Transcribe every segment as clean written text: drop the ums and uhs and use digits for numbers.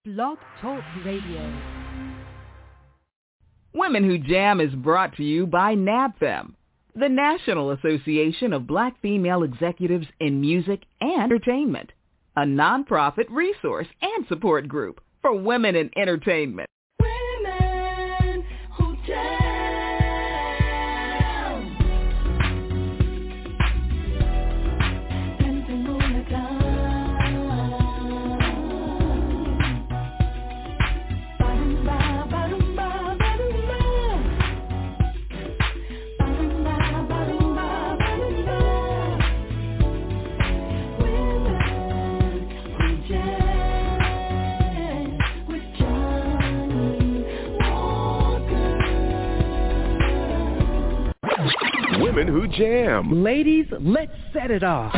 Blog Talk Radio. Women Who Jam is brought to you by NABFEM, the National Association of Black Female Executives in Music and Entertainment, a nonprofit resource and support group for women in entertainment. Women Who Jam. Women Who Jam. Ladies, let's set it off.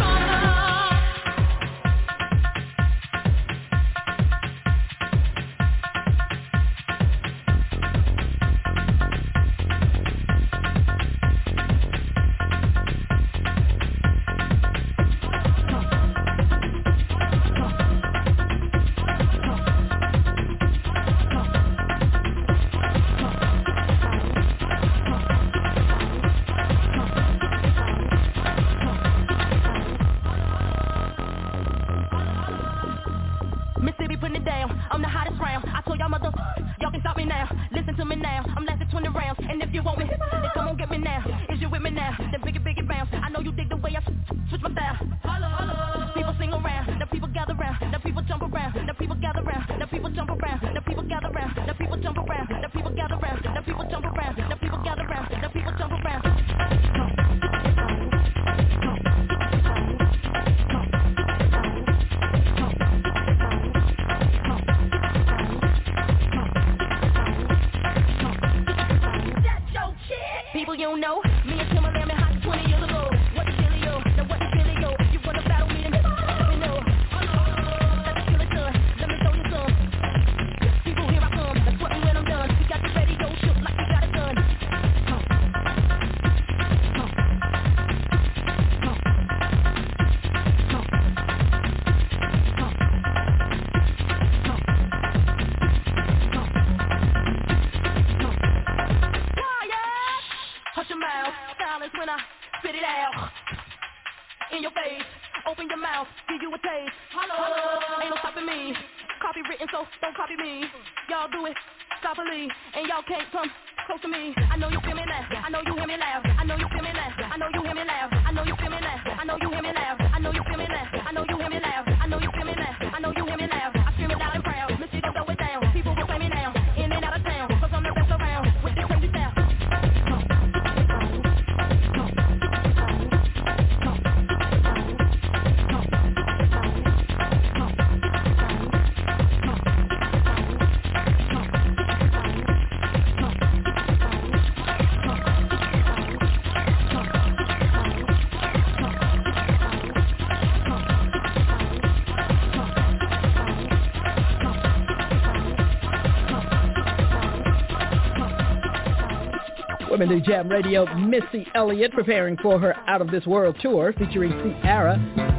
Women Who Jam Radio, Missy Elliott preparing for her Out of This World tour featuring Ciara,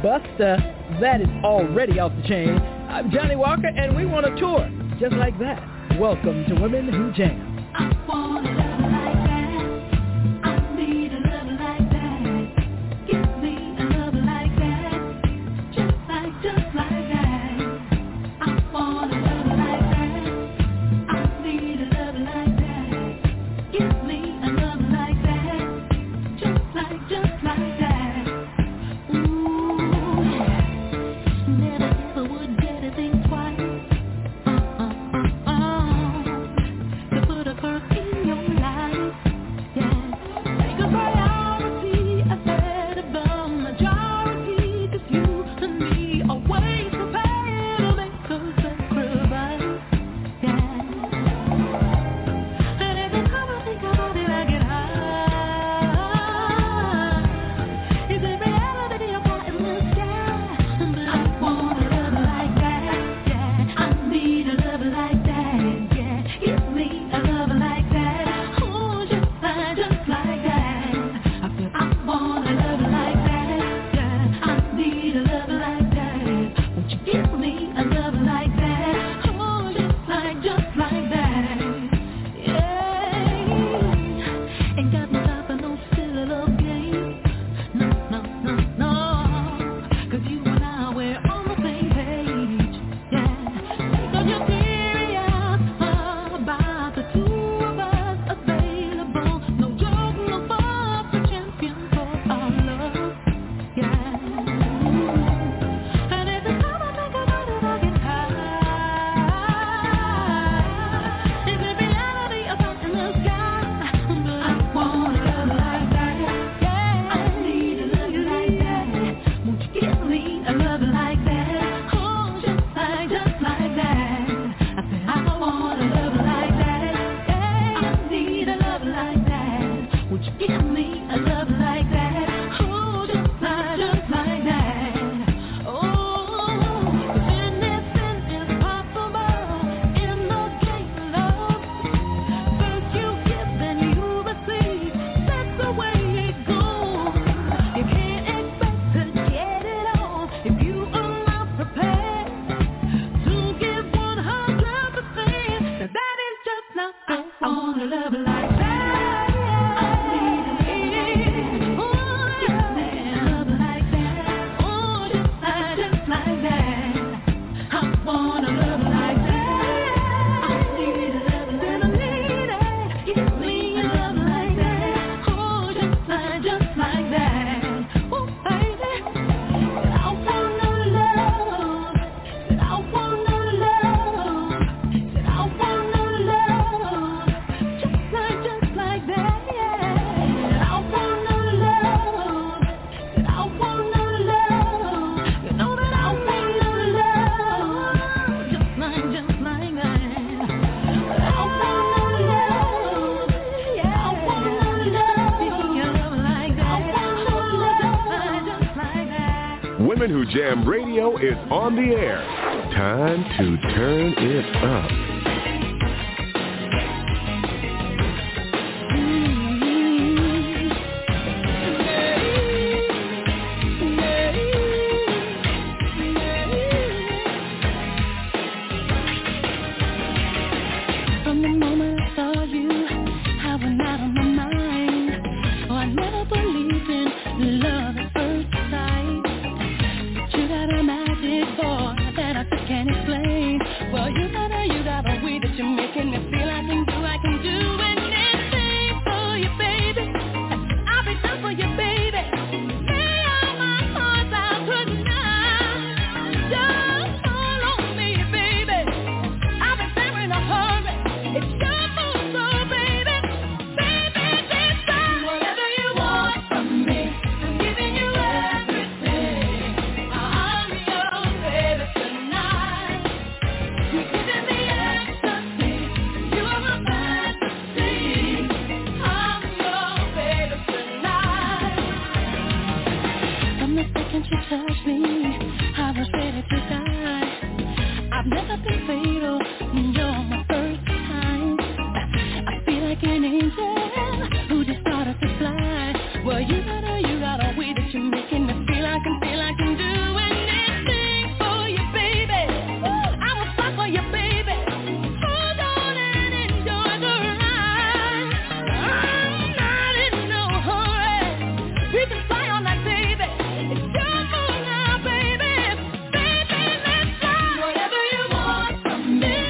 Busta. That is already off the chain. I'm Johnny Walker, and we want a tour just like that. Welcome to Women Who Jam. I want a love like that. I need a love like that. Give me a love like that. Just like that. I want a love like that. I need a love like that. Give me just like that. Ooh, never ever would get a thing twice. To put a curve in your life, yeah. Take a priority, I said above majority. 'Cause you and me are way prepared to make a sacrifice, yeah. And every time I think about it, I get high. Give me a love like that. Oh, Women Who Jam Radio is on the air. Time to turn it up. From the moment I saw you, I went out of my mind. Oh, I never believed in love at first sight. But you got a magic boy that I just can't explain. Well, you got a way that you're making me feel I can do anything for you, baby. I'll be done for you, baby. Lay all my heart out tonight. Just fall on me, baby. I've been there in a hurry. It's your move, so baby, this time. Whatever you want from me, I'm giving you everything. I'm your baby tonight. You're giving me ecstasy. You are my fantasy. I'm your baby tonight. From the second you touched me, I was ready to die. I've never been fatal. You're my first time. I feel like an angel who just started to fly. Well, you got a way that you're making me feel I can do anything for you, baby. I will fight for you, baby. Hold on and enjoy the ride. I'm not in no hurry. We can fly all night, baby. It's your move now, baby. Baby, let's fly. Whatever you want from me.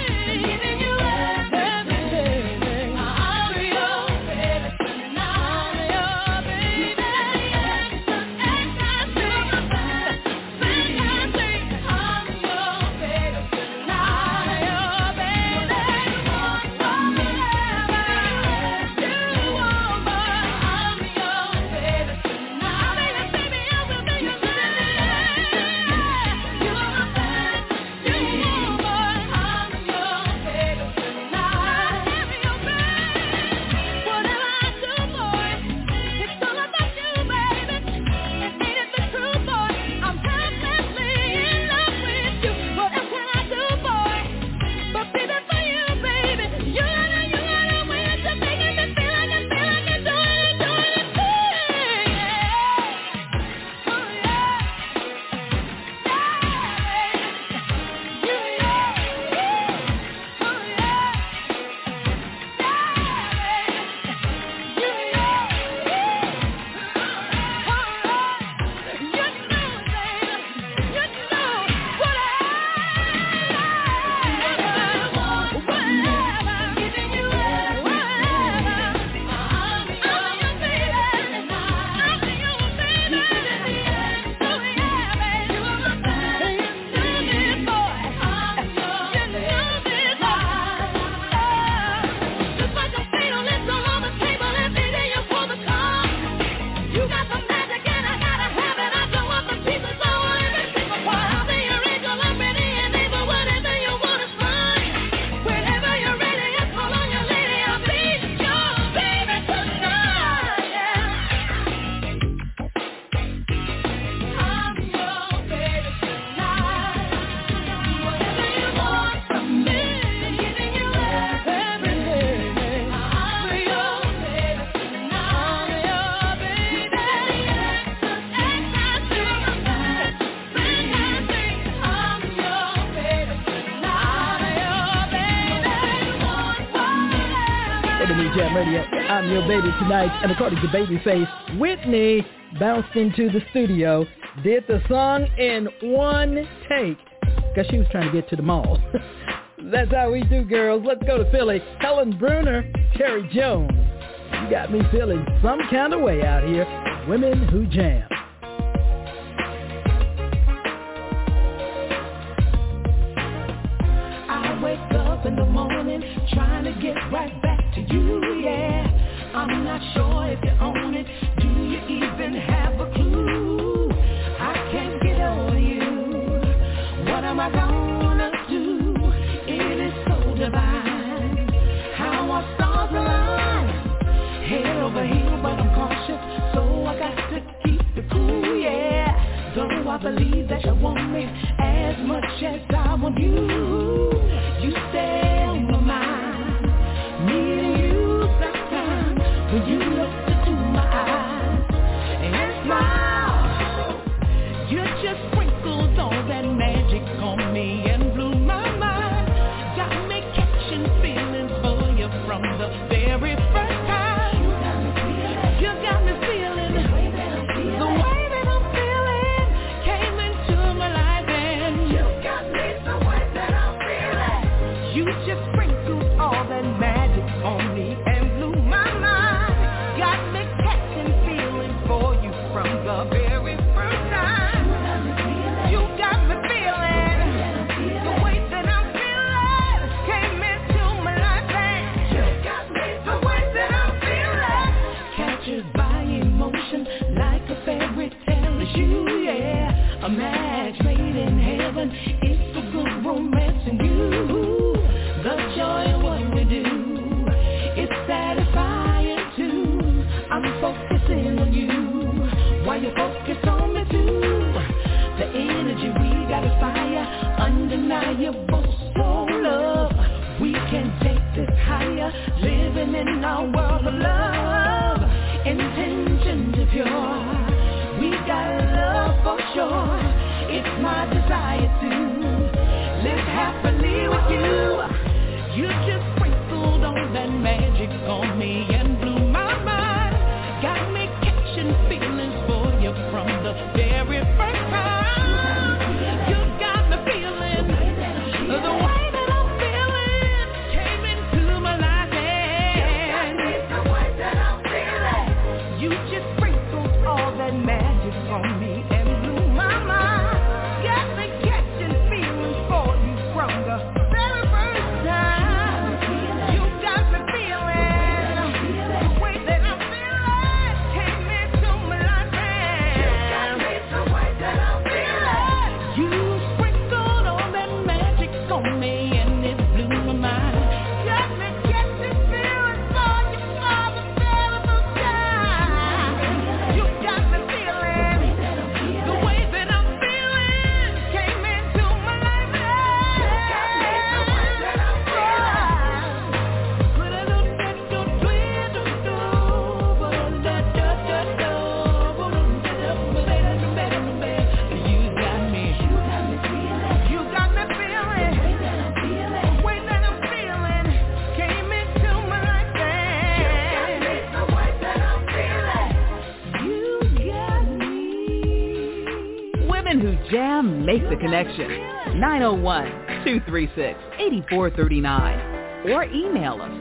Jam Radio. I'm your baby tonight, and according to Babyface, Whitney bounced into the studio, did the song in one take, because she was trying to get to the mall. That's how we do, girls. Let's go to Philly. Helen Bruner, Terry Jones. You got me feeling some kind of way out here. Women Who Jam. I wake up in the morning trying to get right back to you, yeah. I'm not sure if you own it. Do you even have a clue? I can't get over you. What am I gonna do? It is so divine how our stars align. Head over heels, but I'm cautious, so I got to keep it cool, yeah. Though I believe that you want me as much as I want you. You stay on my mind. Me and you sometime when you look into my eyes and smile. You just sprinkled all that magic on me and blew my mind. Got me catching feelings for you from the very first time. You got me feeling the way that I'm feeling. Came into my life and you got me the way that I'm feeling. You just sprinkled all that magic on me and blew my mind. Got me catching feelings for you from the very first time. You got me feeling the way that I'm feeling. Came into my life and you got me the way that I'm feeling. Captured by emotion like a fairy tale is you, yeah. A match made in heaven. It's a good romance in you. The joy of what we do, it's satisfying too. I'm focusing on you, while you focus on me too. The energy we got is fire, undeniable soul love. We can take this higher, living in our world of love. Intentions are pure, we got love for sure. It's my desire to live happily with you. You just sprinkled all that magic on me and blew my mind. Got me catching feelings for you from the very first time. You got me feeling the way that I'm feeling. Came into my life and you got me the way that I'm feeling. You just sprinkled all that magic on me and blew my mind. Got me catching feelings for you from the very first time. You got me feeling the way that I'm feeling. Came into my life and you got me the way that I'm feeling. You sprinkled all that magic on me and it blew my mind. Got me catching feelings for you for the very first time. You got me feeling the way that I'm feeling. Came into my life and you got me the way that I'm Women Who Jam make the connection. 901-236-8439. Or email us,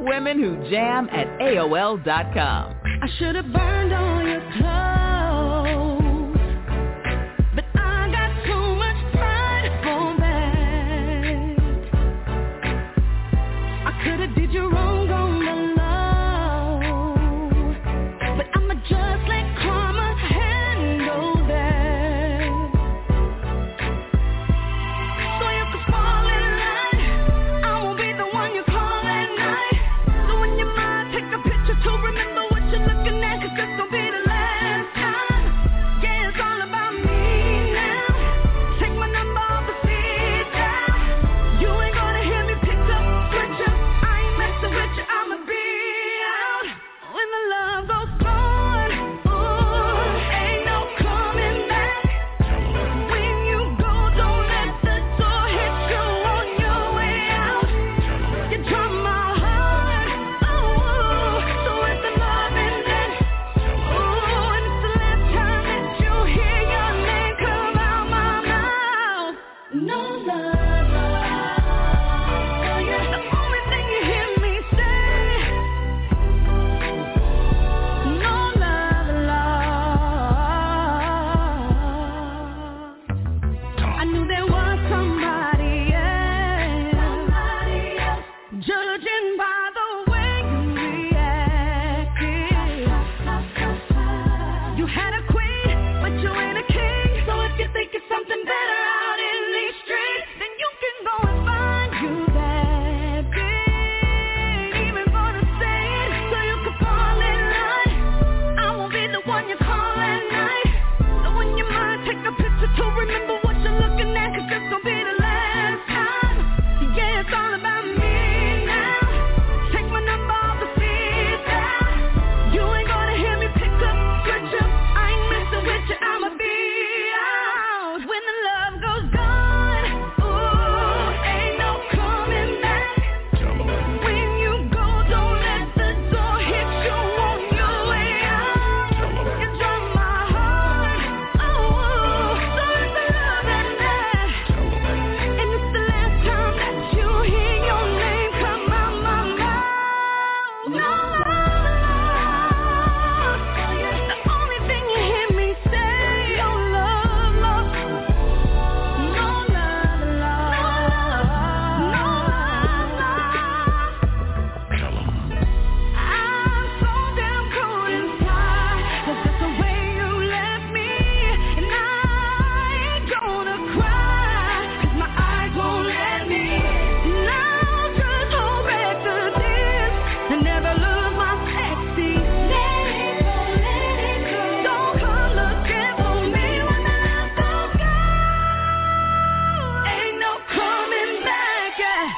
womenwhojam@aol.com. I should have burned all your clothes, but I got too much pride for that. I could have did you wrong on the low, but I'ma just let karma handle that. So you can fall in line, I won't be the one you call at night. So in your mind, take a picture to remember what you're looking at, 'cause this gon' be the last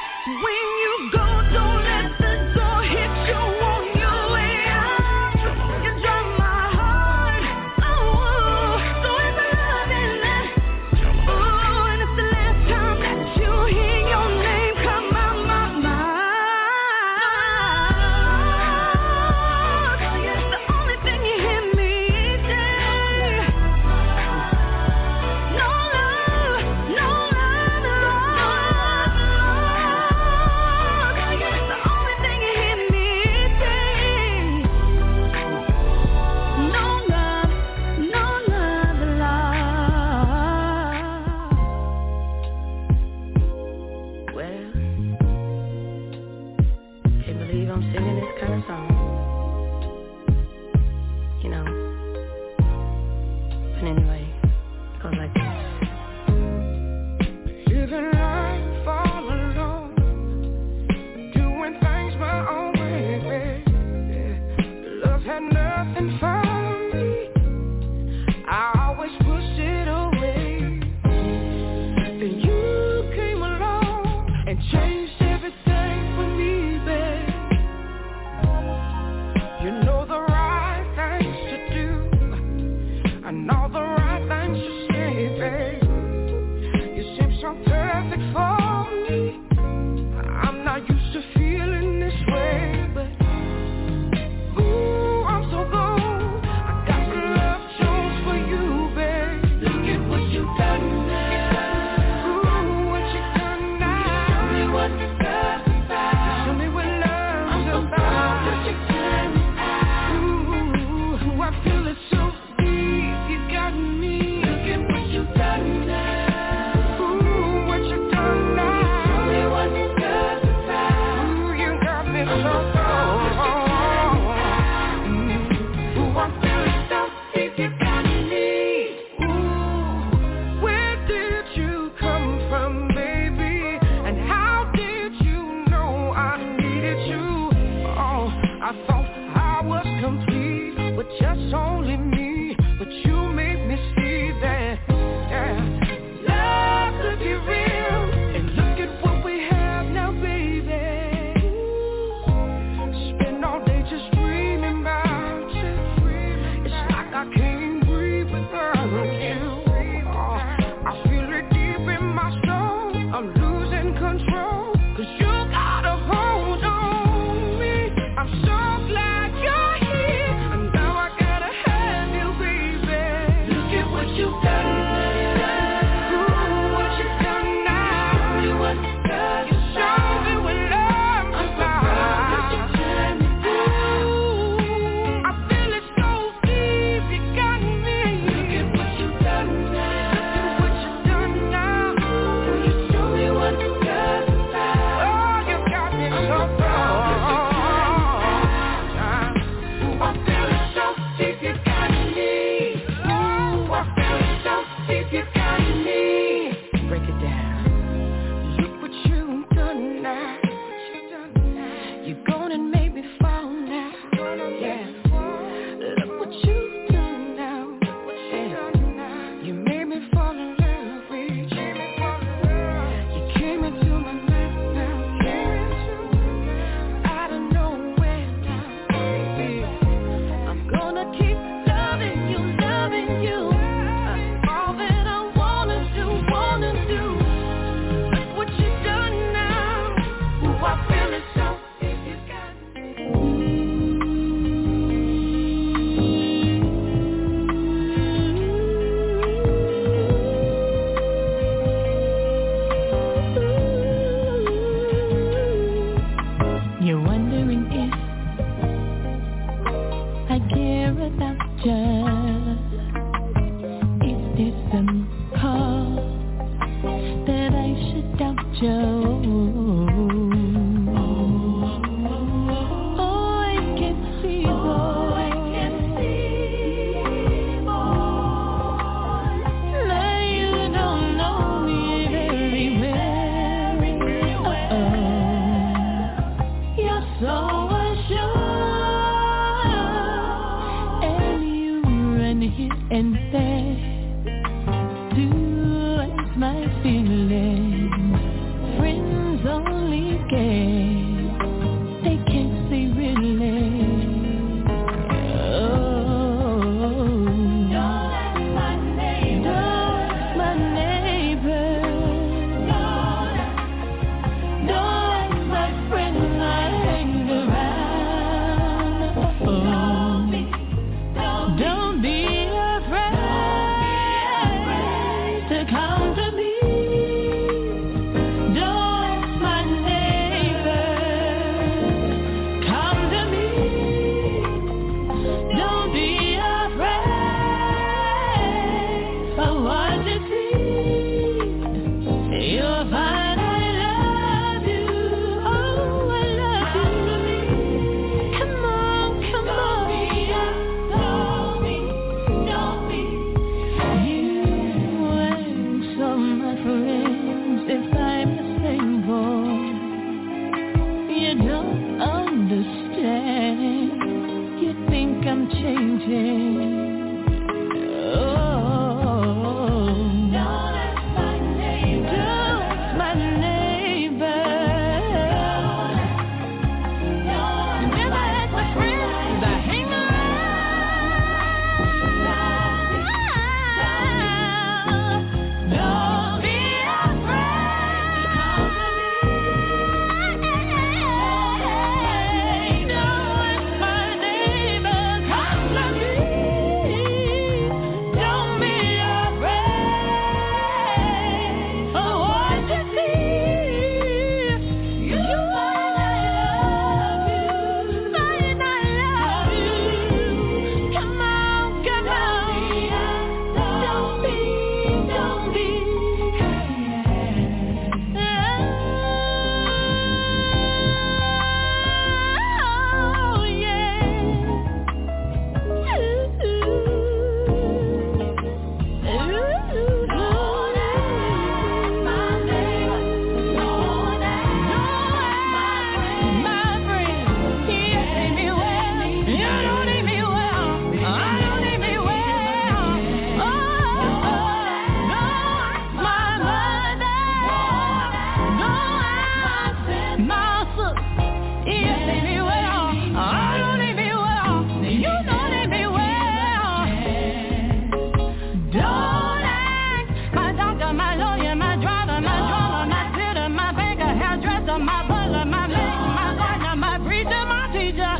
I'm so glad you're here, and now I gotta my butler, my maid, my gardener, my preacher, my teacher.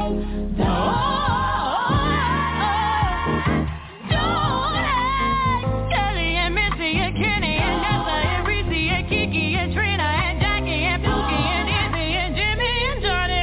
Kelly and Missy and Kenny and Nessa and Reese and Kiki and Trina and Jackie and Pookie and Izzy and Jimmy and Johnny.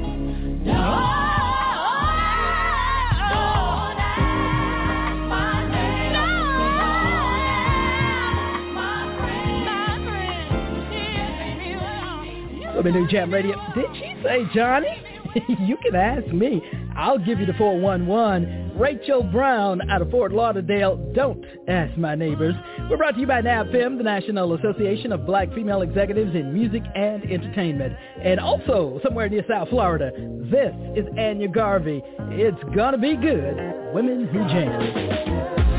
New Jam Radio. Did she say Johnny? You can ask me. I'll give you the 411. Rachel Brown out of Fort Lauderdale. Don't ask my neighbors. We're brought to you by NABFEM, the National Association of Black Female Executives in Music and Entertainment. And also, somewhere near South Florida, this is Anya Garvey. It's gonna be good. Women Who Jam.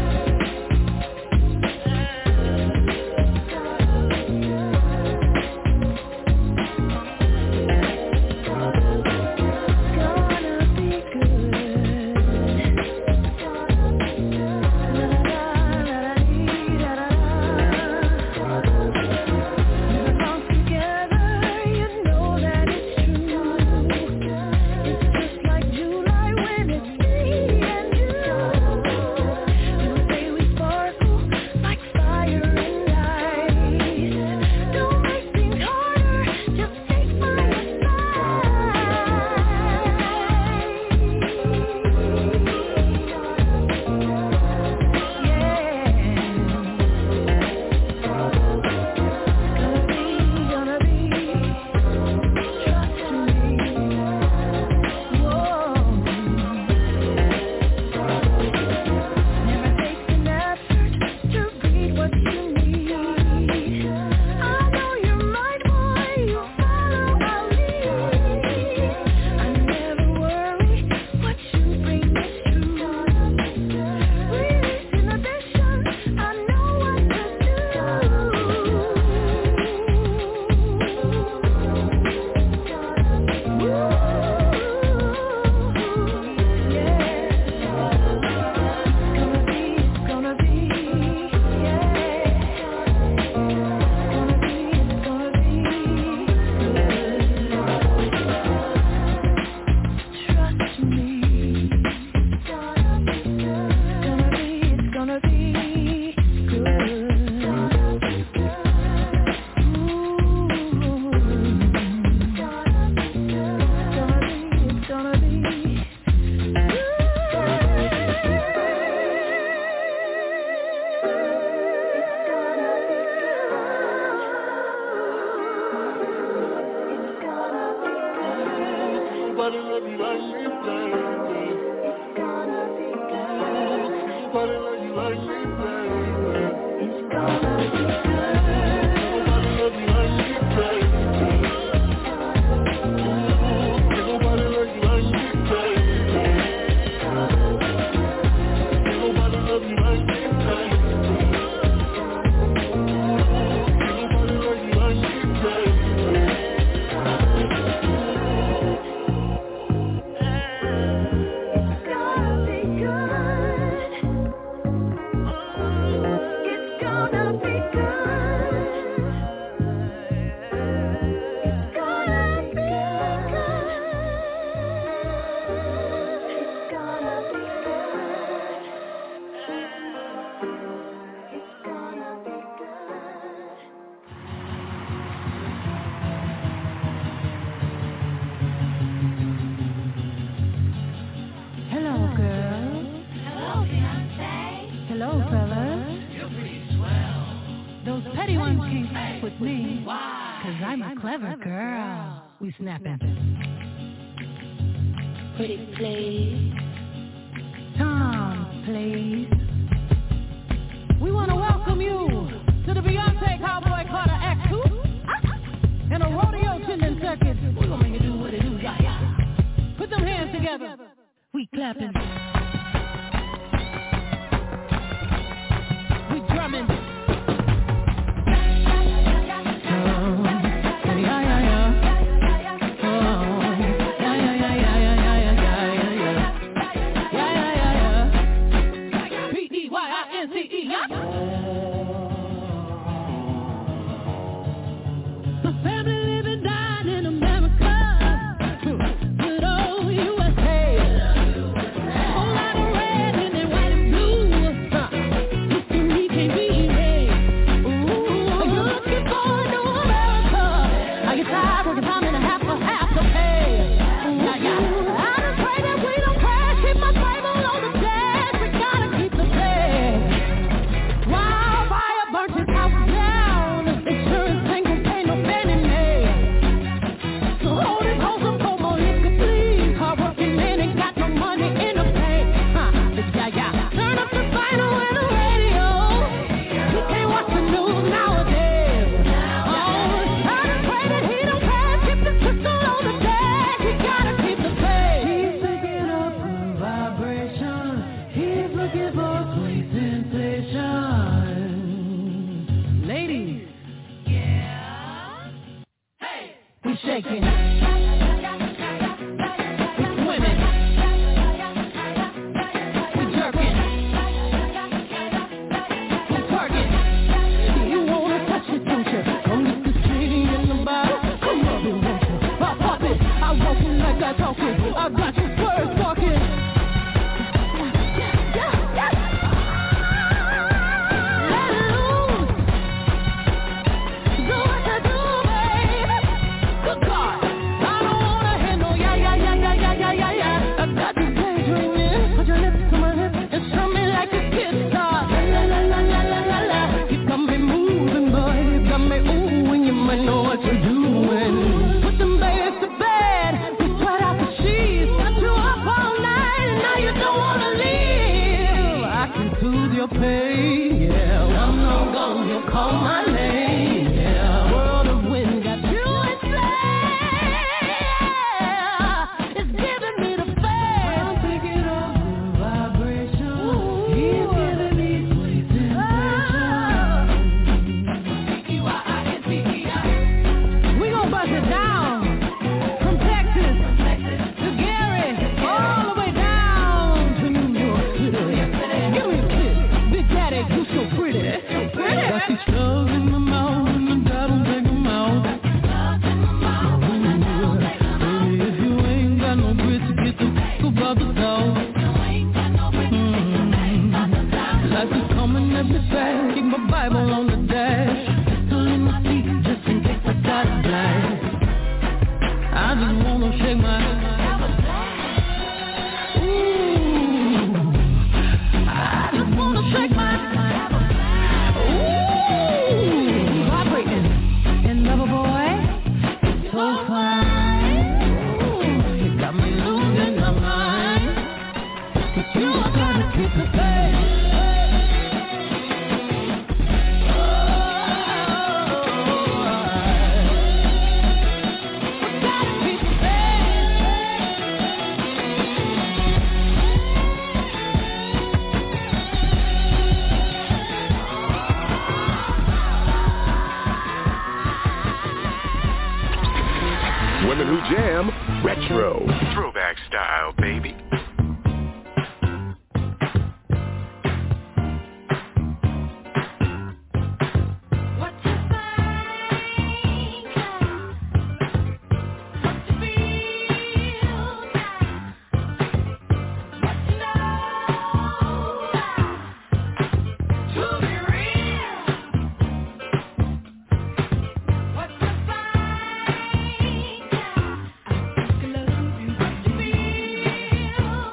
Pretty please. Tom, please. We want to welcome you to the Beyonce Cowboy Carter Act 2 and a rodeo tendon circuit. We're going to make it do what it do, yeah. Put them hands together. We clapping. We drumming. The family living down. time and a half for half to pay. Yeah, yeah. I just pray that we don't crash. Keep my Bible on the dash. We gotta keep the faith. Wildfire burnt his house down. Insurance ain't gon' pay no penny made. So hold it, hold up, hold more liquor, please. Hard working men ain't got no money in the bank. Yeah, yeah. Turn up the vinyl and the radio. You can't watch the news nowadays. Oh, I just pray that he don't crash. Keep the crystal on the dash. We gotta keep the faith. He's picking up a vibration. He's looking for sweet sensation. Ladies. Yeah. Hey. We shaking. We swimming. We jerking. We twerking. You wanna touch it, don't you? Come get the CD in the bottle. Come rub it, won't you? Pop it. I walk it like I talk it. I got your words talking. Let it loose. Do what you do, baby. Good God. I don't wanna hear no yeah. I got you daydreaming. Put your lips to my lips and show me like a kid star. La. You got me moving, boy. You got me ooh, and you might know what you're doing. Put them babies to bed. We sweat out the sheets. Got you up all night, and now you don't wanna leave. I can soothe your pain, yeah. I'm no gone, you'll call my name, yeah. World of wind got you insane. It's giving me the faith. I'm picking up the vibration. He's giving me sweet sensation. We gon' bust it down. From Texas to Gary, all the way down to New York City. Give me a kiss, Big Daddy, you so pretty. Got these drugs in my mouth and I don't take them out. Baby, if you ain't got no grits, get the f*** about the dog. Life is coming every day. Keep my Bible on the dash. Pistol in my seat just in case I got a blast. I just wanna shake my ooh. I just wanna shake my ooh. Vibrating and lover boy, it's so fine. Ooh, you got me losing my mind. But you gotta keep the faith. Women Who Jam Retro. Throwback style, baby. Love you,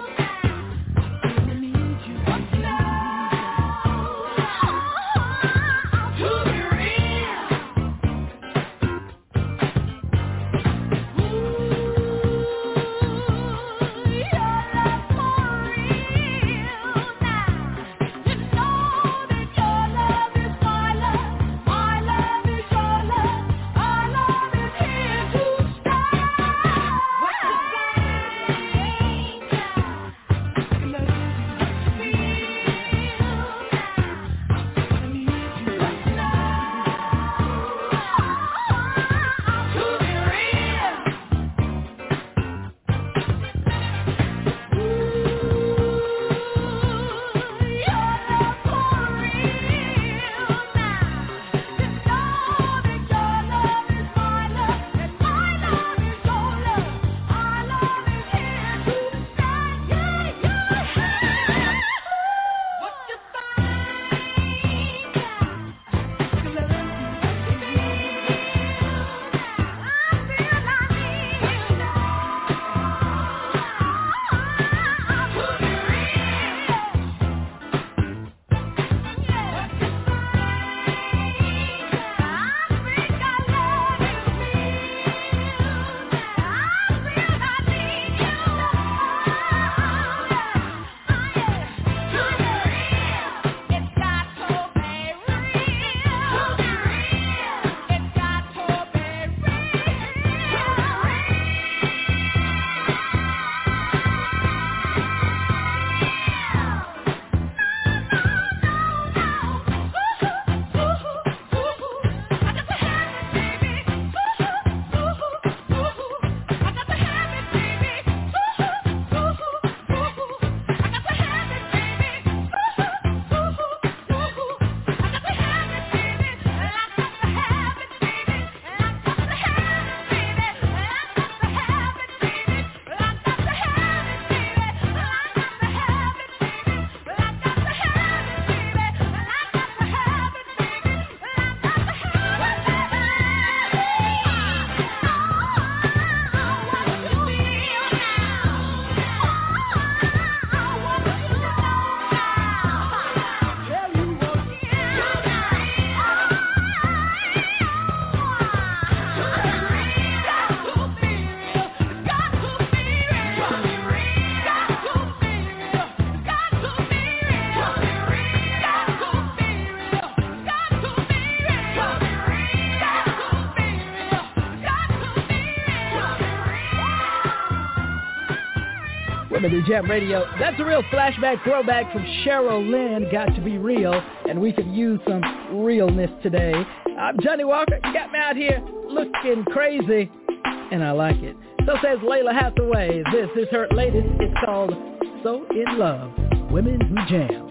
Women Who Jam Radio. That's a real flashback throwback from Cheryl Lynn, Got to Be Real, and we could use some realness today. I'm Johnny Walker. You got me out here looking crazy, and I like it. So says Layla Hathaway. This is her latest. It's called So In Love. Women Who Jam.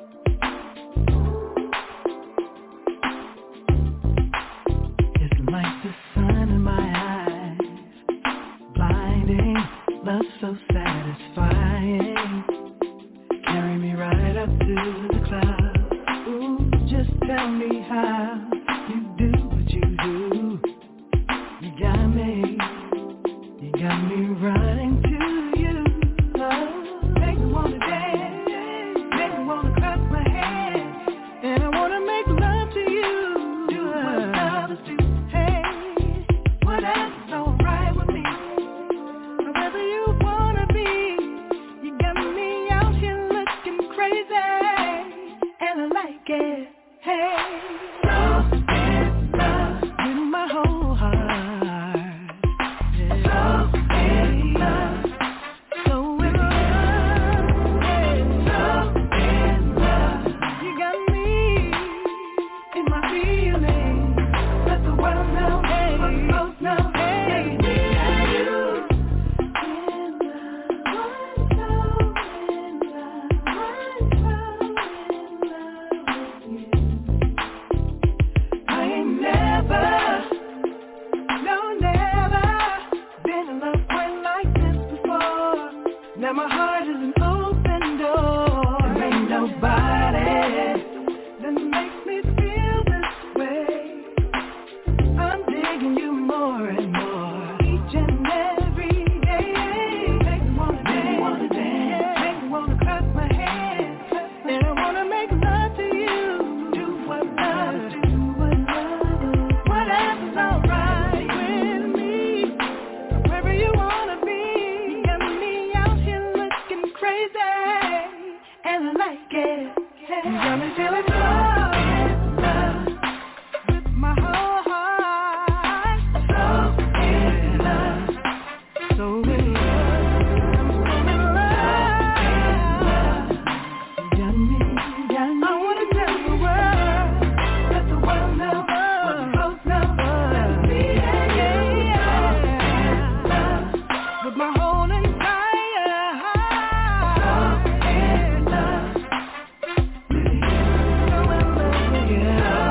It's like the sun in my eyes, blinding, love so satisfying. Carry me right up to the clouds. Ooh, just tell me how you do what you do. You got me running to you. Oh, make me wanna dance, make me wanna clap my hands, and I wanna make love to you. Do what others do, hey, whatever's alright with me. Wherever you wanna be, you got me out here looking crazy, and I like it, hey. So in love with my whole heart, yeah. So in love, so in love, yeah. So in love, you got me in my feelings. Let the world know, hey, both know, hey, me and you. In love, I'm so in love, I'm so in love with you. I ain't never been in love quite like this before. Now my heart is an open door. There ain't nobody that makes me feel this way. I'm digging you more and more each and every day. Make me wanna dance, make me wanna clap my hands, and I wanna make love to you. Do what others do, whatever's alright with me. Wherever you wanna be, you got me out here looking crazy, and I like it. You got me feeling love with my whole heart. So in love, so in love, I'm so in love. You got me. I wanna tell the world, let the world know, what we both know, that me and you, with my whole entire heart. So in love with you, so in love with you.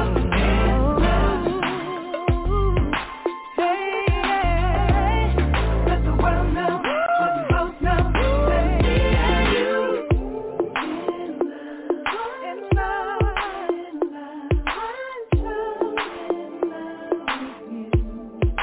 Hey, let the world know, what we both know, that me and you, in love, I'm so in love with you.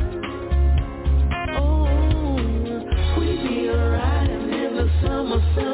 Summer sun.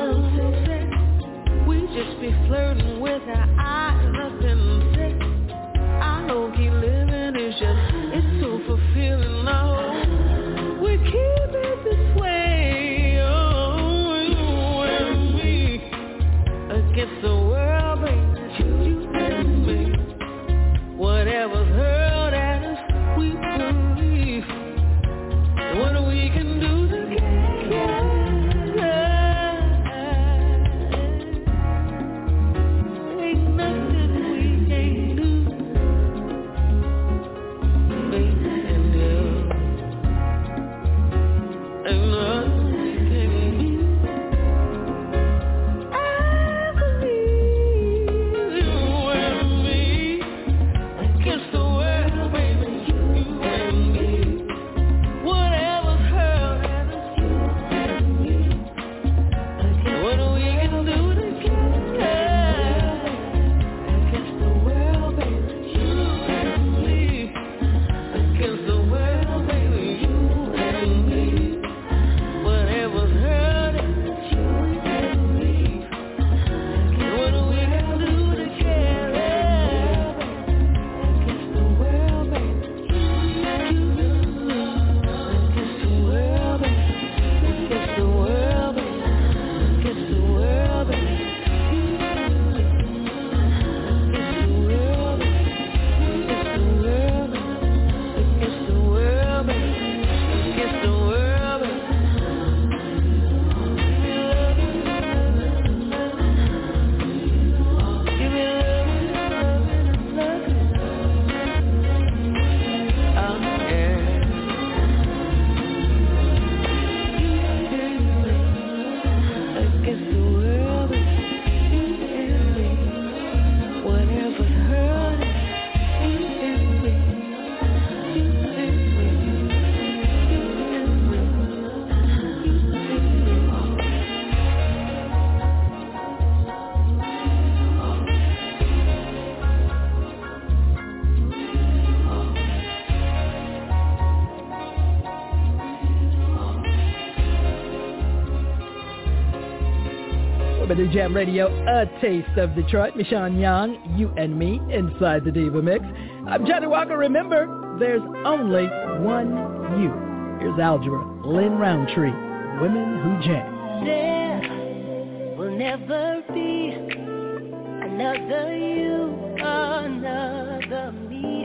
Women Who Jam Radio, a taste of Detroit. Michonne Young, you and me, inside the Diva Mix. I'm Johnny Walker. Remember, there's only one you. Here's Algebra, Lynn Roundtree, Women Who Jam. There will never be another you, another me.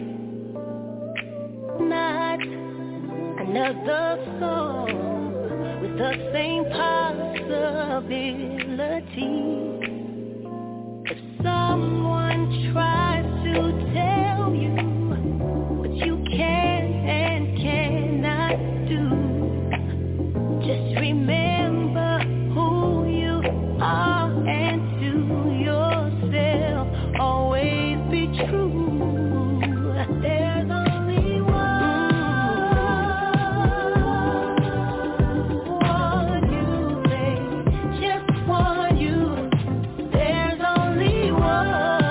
Not another song with the same possibility. If someone tries to tell you what you can and cannot do, just remember who you are and to yourself always be true. There's only one you, babe, just one you. There's only one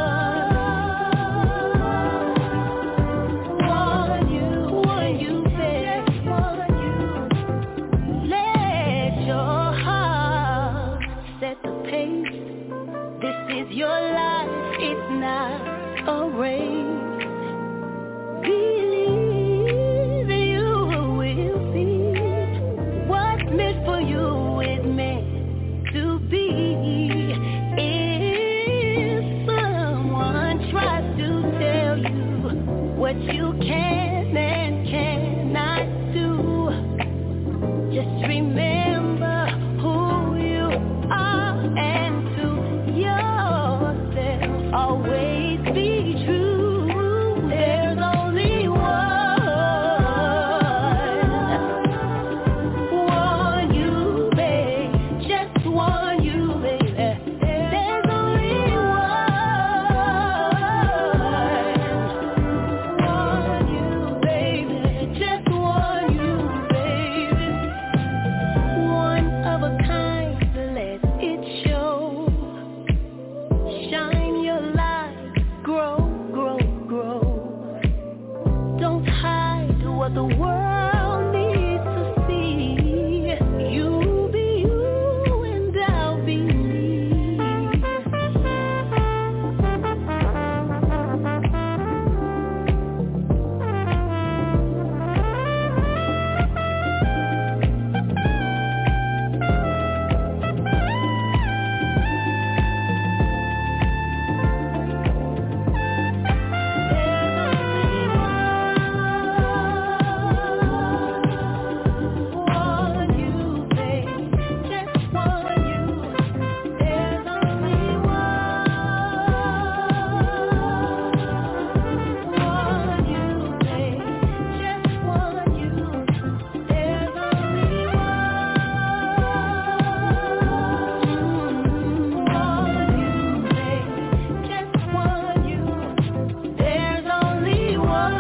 you, babe, just one you. Let your heart set the pace. This is your life, it's not a race. Believe you will see what's meant for you is meant to be. If someone tries to tell you what you can and cannot do, just remember who you are and to yourself always be true. There's only one you, babe, just one you, baby. There's only one you, baby, just one you, baby. One of a kind, let it show. Shine your light, grow, grow, grow. Don't hide what the world needs to see. You be you and I'll be me. One you, babe, just one you. There's only one you, babe, just one you. There's only one you, babe, just one you. There's only one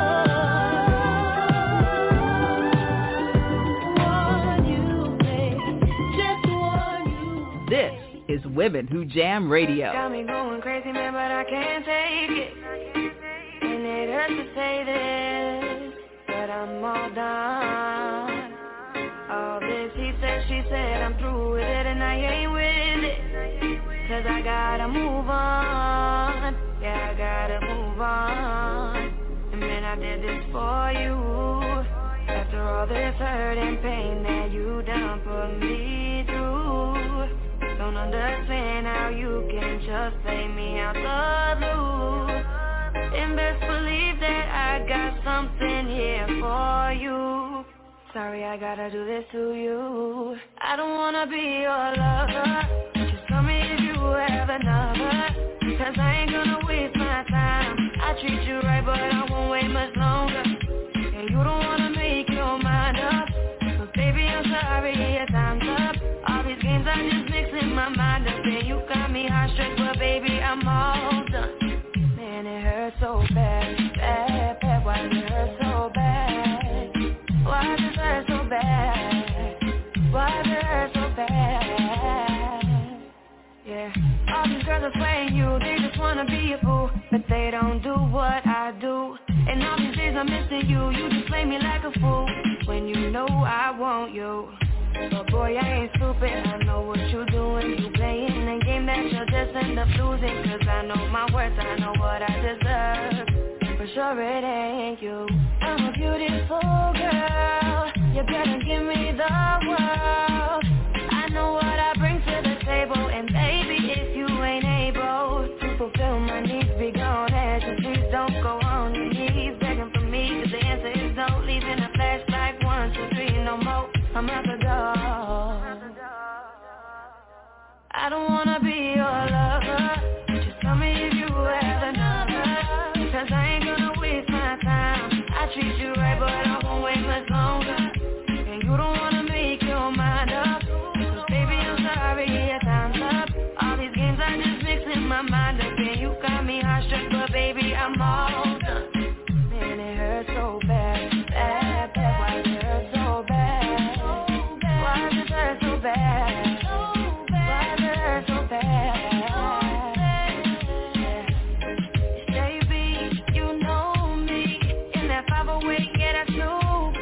you, babe, just one you. This is Women Who Jam Radio. Got me going crazy, man, but I can't take it. And it hurts to say this, but I'm all done. All this he said, she said, I'm through with it and I ain't with it. Cause I gotta move on. Yeah, I gotta move on. And man, I did this for you. After all this hurt and pain that you done put me through. Don't understand how you can just play me out the blue. And best believe that I got something here for you. Sorry I gotta do this to you. I don't wanna be your lover. Just tell me if you have another. Cause I ain't gonna waste my time. I treat you right but I won't wait much longer. And you don't wanna make your mind up. So baby I'm sorry, your time's up. All these games I just mixing my mind up. And you got me hot straight, but baby I'm all done. Man it hurts so bad, bad, bad. Why does it hurt so bad? Why does it hurt so bad? Why does it hurt so bad? Yeah. All these girls are playing you, they just wanna be a fool, but they don't do what I do. And all these days I'm missing you, you just play me like a fool, when you know I want you. But boy I ain't stupid, I know what you're doing, you playing that you'll just end up losing. Cause I know my worth, I know what I deserve. For sure it ain't you. I'm a beautiful girl. You better give me the world. I know what I bring to the table. And baby, if you ain't able to fulfill my needs, be gone as you please don't go on your knees begging for me. Cause the answer is no. Leaving a flashback 1, 2, 3, no more. I'm out the door. I don't wanna be your lover. Just tell me if you have another. Cause I ain't gonna waste my time. I treat you right, but I won't wait much longer. And you don't wanna make your mind up. So baby, I'm sorry, yeah, time's up. All these games I just mixing my mind up. And you got me heart-struck, but baby, I'm all done. Man, it hurts so bad, bad, bad. Why does it hurt so bad? Why does it hurt so bad? Why does it hurt so bad? Baby, you know me. In that 508, yeah, that's Snoopy.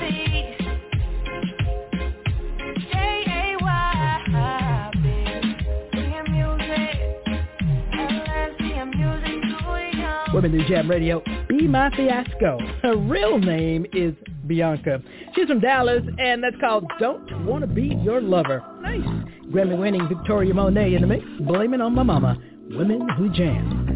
J-A-Y, baby. Singing music. LSD music to you. Women do Jam Radio. Be My Fiasco. Her real name is Bianca. She's from Dallas, and that's called Don't Wanna Be Your Lover. Nice. Grammy-winning Victoria Monet in the mix. Blame It on My Mama. Women Who Jam.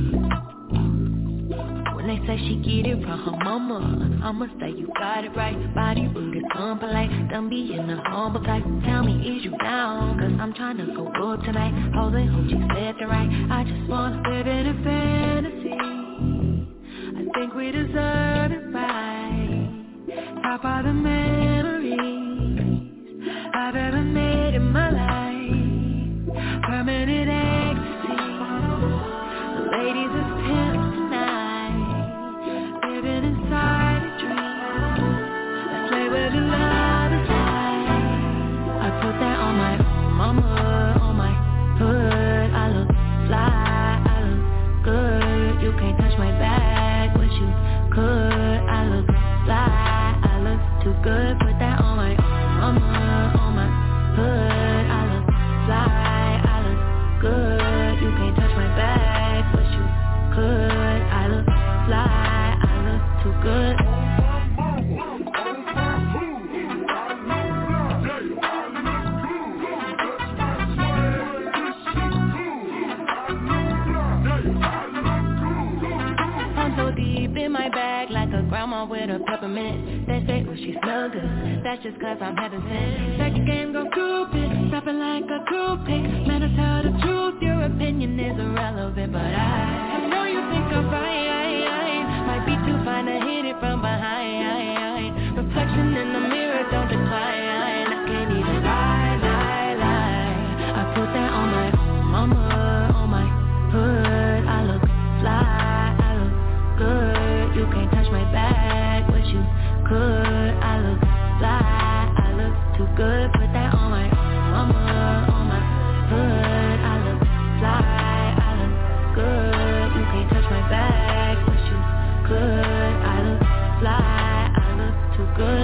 When they say she get it from her mama, I'ma say you got it right. Body rude and unpolite. Don't be in the humble type. Tell me, is you down? Cause I'm trying to go good tonight. Holding hope she said the right. I just wanna live in a fantasy. I think we deserve it right. Top of the memories I've ever made in my life. Permanent ecstasy. The ladies is pimps tonight. Living inside a dream. Let's play with the love inside. I put that on my mama, on my hood. I look fly, I look good. You can't touch my bag, but you could. I look fly, I look too good. Put that on my mama, on my hood. I look fly, I look good. You can't touch my bag, but you could. I look fly, I look too good. I'm so deep in my bag like a grandma with a peppermint. They say, oh, she smell good. That's just cause I'm heaven sent. Second game go stupid, stopping like a toothpick. Man, I tell the truth, your opinion is irrelevant. But I know you think I'm fine. Might be too fine to hit it from behind. Reflection in the mirror, don't decline. I can't even lie. I put that on my mama, on my hood. I look fly, I look good. You can't touch my bag, but you could. I look fly, I look too good. Put that on my mama, on my hood. I look fly, I look good. You can't touch my bag, but you could. I look fly, I look too good.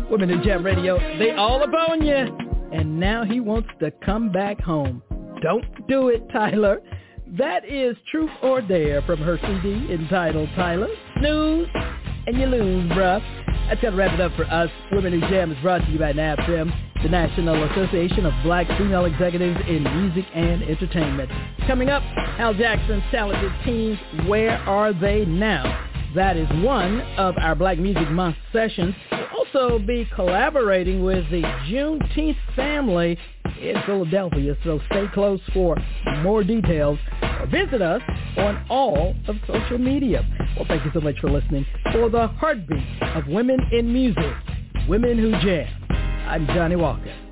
Women Who Jam Radio, they all up on you. And now he wants to come back home. Don't do it, Tyler. That is Truth or Dare from her CD entitled Tyler. Snooze and you lose, bruh. That's going to wrap it up for us. Women Who Jam is brought to you by NABFEM, the National Association of Black Female Executives in Music and Entertainment. Coming up, Hal Jackson's talented teens, Where Are They Now? That is one of our Black Music Month sessions. We'll also be collaborating with the Juneteenth family in Philadelphia, so stay close for more details or visit us on all of social media. Well, thank you so much for listening. For the heartbeat of women in music, Women Who Jam, I'm Johnny Walker.